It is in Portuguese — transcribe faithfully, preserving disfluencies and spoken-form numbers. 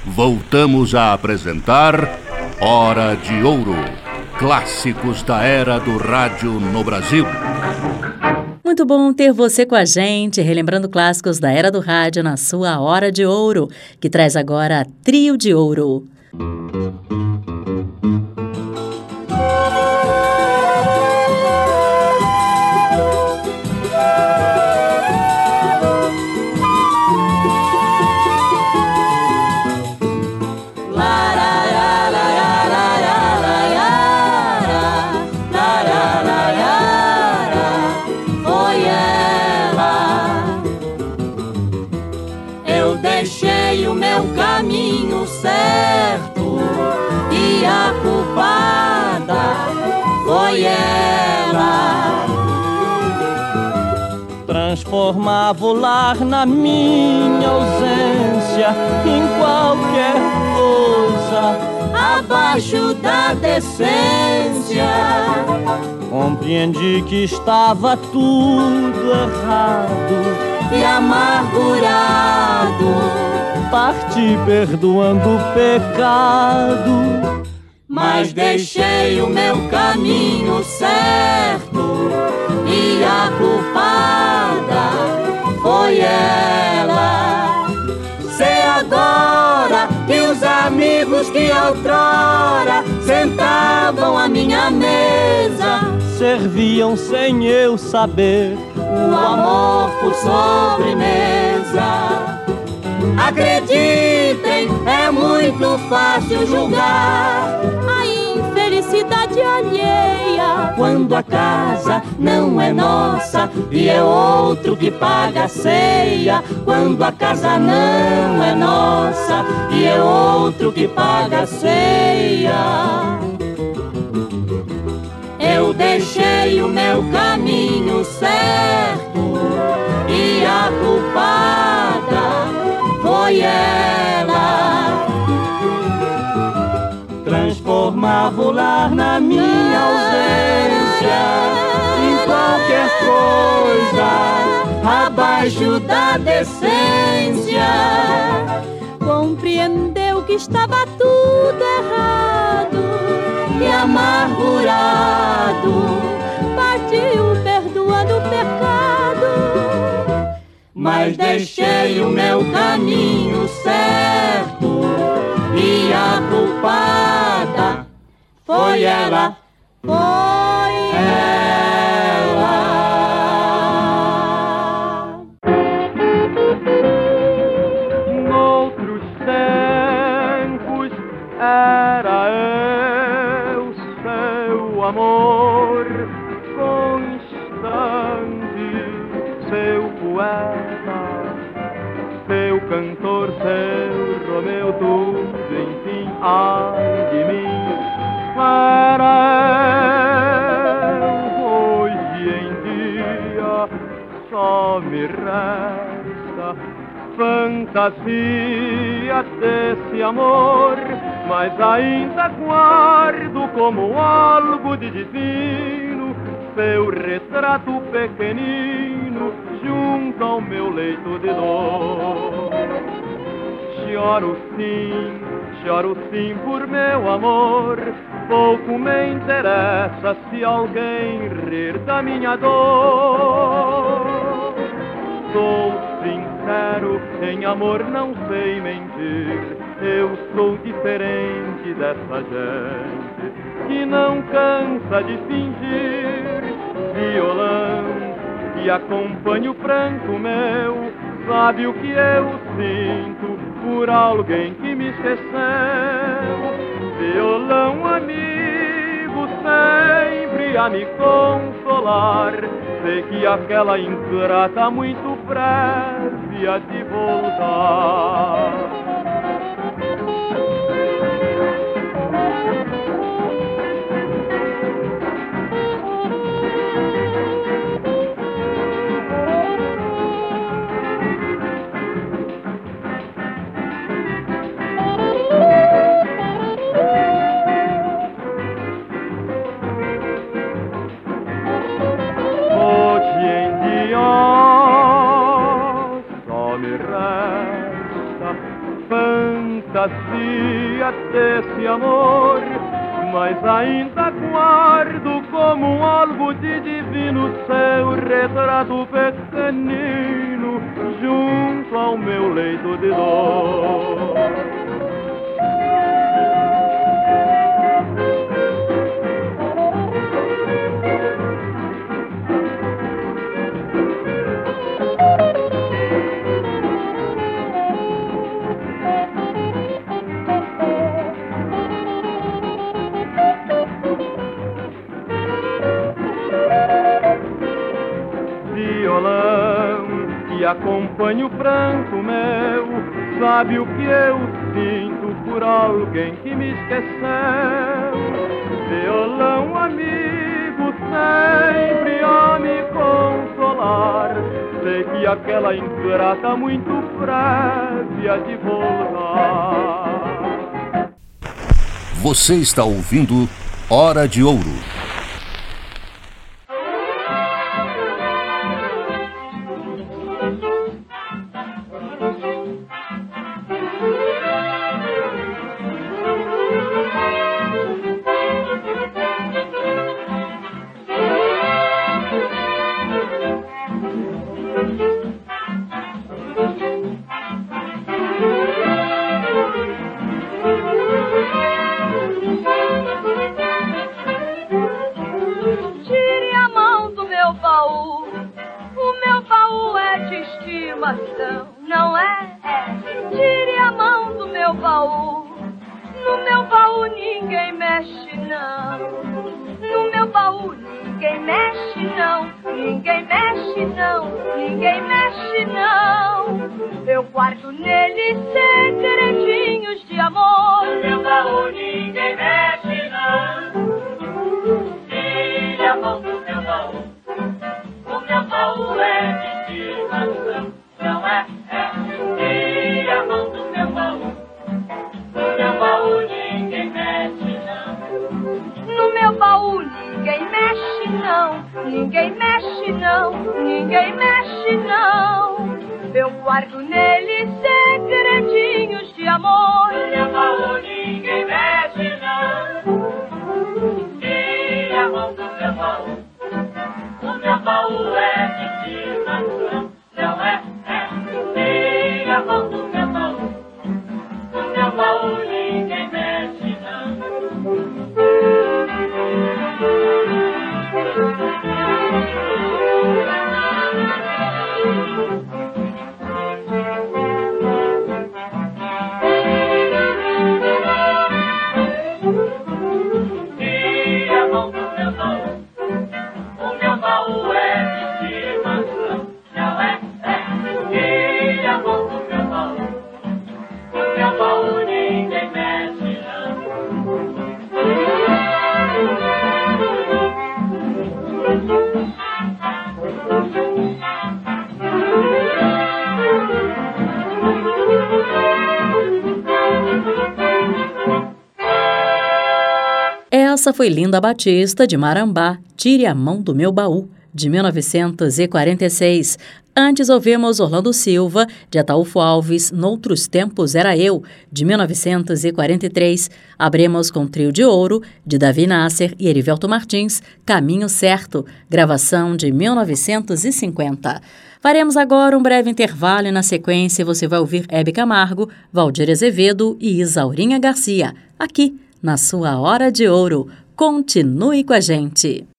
voltamos a apresentar Hora de Ouro, clássicos da era do rádio no Brasil. Muito bom ter você com a gente, relembrando clássicos da era do rádio na sua Hora de Ouro, que traz agora Trio de Ouro. Transformava o lar na minha ausência em qualquer coisa abaixo da decência. Compreendi que estava tudo errado e amargurado. Parti perdoando o pecado, mas deixei o meu caminho certo e a culpada foi ela. Sei agora que os amigos que outrora sentavam à minha mesa serviam sem eu saber o amor por sobremesa. Acreditem, é muito fácil julgar a infelicidade alheia quando a casa não é nossa e é outro que paga a ceia. Quando a casa não é nossa e é outro que paga a ceia. Eu deixei o meu caminho certo e a culpada foi ela. Transformava o lar na minha ausência em qualquer coisa abaixo da decência. Compreendeu que estava tudo errado e amargurado partiu perdoando o pecado, mas deixei o meu caminho certo e a culpada foi ela, foi ela. Noutros tempos era eu seu amor constante, seu poeta, seu cantor, seu Romeu, tudo, enfim, ai de mim, era eu. Hoje em dia só me resta fantasia desse amor, mas ainda guardo como algo de divino seu retrato pequenino junto ao meu leito de dor. Choro sim, choro sim por meu amor, pouco me interessa se alguém rir da minha dor. Sou sincero, em amor não sei mentir, eu sou diferente dessa gente que não cansa de fingir. Violão que acompanha o pranto meu, sabe o que eu sinto por alguém que me esqueceu. Violão amigo sempre a me consolar, sei que aquela ingrata muito breve há de voltar. fantasia desse amor, mas ainda guardo como algo de divino seu retrato pequenino junto ao meu leito de dor. Que acompanha o pranto meu, sabe o que eu sinto por alguém que me esqueceu. Violão amigo, sempre a me consolar, sei que aquela ingrata muito breve há de voltar. Você está ouvindo Hora de Ouro. Não é, é, tire a mão do meu baú. No meu baú ninguém mexe não. No meu baú ninguém mexe não. Ninguém mexe não. Ninguém mexe não. Eu guardo nele segredinhos de amor. No meu baú ninguém mexe não. Tire a mão do meu baú. O meu baú é de estimação. Não é, é, tire a mão do meu baú. No meu baú ninguém mexe não. No meu baú ninguém mexe não. Ninguém mexe não. Ninguém mexe não. Eu guardo nele segredinhos de amor. No meu baú ninguém mexe não. Tire a mão do meu baú. O meu baú é de estimação. Não é, é, tire a mão do meu baú. No meu baú ninguém mexe não. Tire a mão do meu baú. O meu baú é de estimação. Não é, é, tire a mão do meu baú. No meu baú ninguém mexe não. Essa foi Linda Batista, de Marambá, Tire a Mão do Meu Baú, de mil novecentos e quarenta e seis. Antes ouvimos Orlando Silva, de Ataúfo Alves, Noutros Tempos Era Eu, de mil novecentos e quarenta e três. Abrimos com Trio de Ouro, de Davi Nasser e Erivelto Martins, Caminho Certo, gravação de mil novecentos e cinquenta. Faremos agora um breve intervalo e na sequência você vai ouvir Hebe Camargo, Valdir Azevedo e Isaurinha Garcia, aqui na sua Hora de Ouro. Continue com a gente.